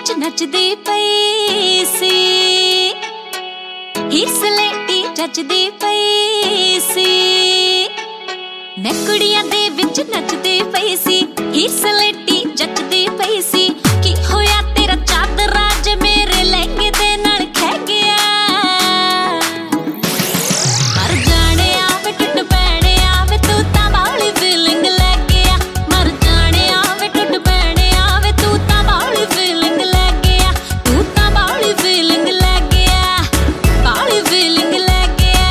विच नचदी पई सी, ही सलेटी जचदी पई सी। मैं कुड़ियां दे विच नचदी पई सी, ही सलेटी जचदी पई सी। की होया तेरा चादरा जे मेरे लहंगे दे नाल खह गया। मर जाने आवे टुट पैणे आवे तू तां बाली फीलिंग लै गया। मर जाने आवे टुट पैणे आवे तू तां बाली फीलिंग लै गया। तू तां बाली फीलिंग लै गया, बाली फीलिंग लै गया।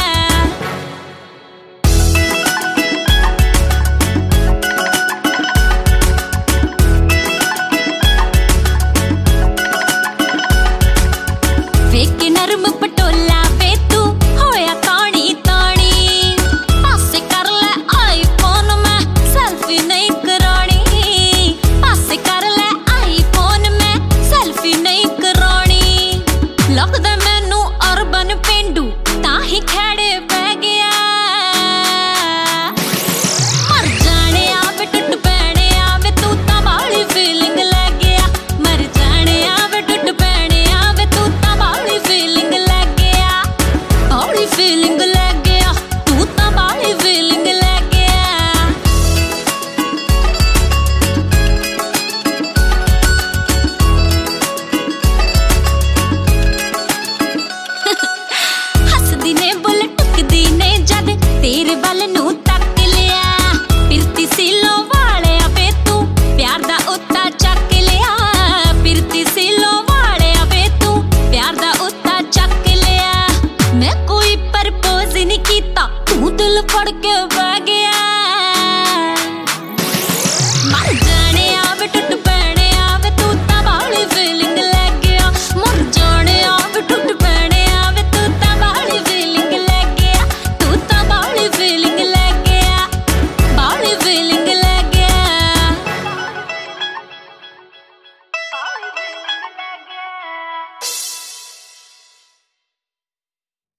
वे के नरम पटोला वे तू होया तानी तानी। पासे कर ले आईफोन में सेल्फी नहीं करानी। पासे कर ले आईफोन में सेल्फी नहीं करानी। लगदा मैनू अर्बन पेंडू तां ही खैड़े पै गया। मर जाने आवे टुट पैणे आवे तू तां बाली फीलिंग लै गया। मर जाने आवे टुट पैणे आवे तू तां बाली फीलिंग लै गया। बाली फीलिंग लै गया, तू तां बाली फीलिंग लै गया। हसदी ने बुल टुकदी ने जद तेरे वल नू तक लिया। फिरती सीलों वाले वे तू प्यार दा उत्ता चक लिया। फिरती सीलों वाले वे तू प्यार दा उत्ता चक लिया। मैं कोई प्रपोज नहीं कीता, तू दिल फड़ के